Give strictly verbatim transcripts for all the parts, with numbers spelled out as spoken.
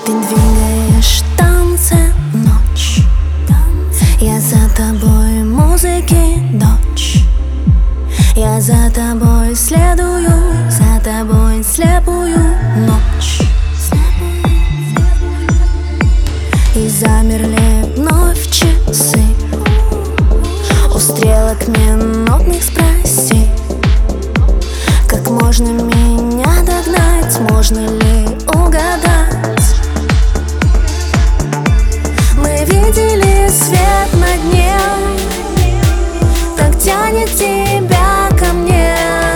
Ты двигаешь танцы ночь, я за тобой музыки дочь. Я за тобой следую, за тобой слепую ночь. И замерли вновь часы. У стрелок минутных спроси, как можно меня догнать, можно ли угадать. Мы видели свет на дне, так тянет тебя ко мне.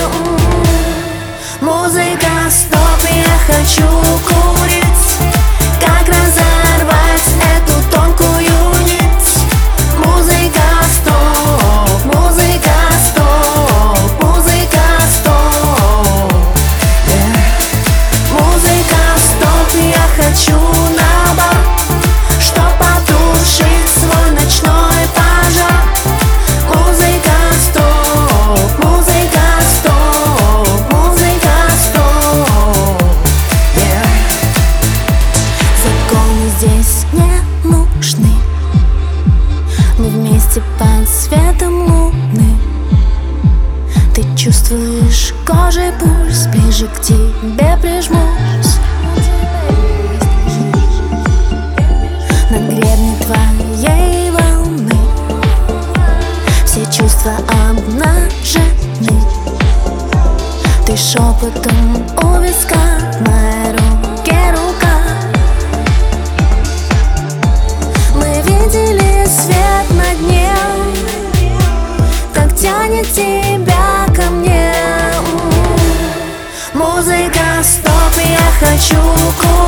Музыка, стоп, я хочу курить. Как разорвать эту тонкую нить? Музыка, стоп, музыка, стоп, музыка, стоп, yeah. Музыка, стоп, я хочу на бар, чтоб потушить свой ночной пожар. Музыка, стоп, музыка, стоп, музыка, стоп, yeah. Законы здесь не нужны, мы вместе под светом луны. Ты чувствуешь кожей пульс, ближе к тебе прижмусь. На гребне твоей волны все чувства обнажены. Ты шепотом у виска, в моей руке рука. Мы видели свет на дне, так тянет тебя ко мне. Музыка, стоп, я хочу курить.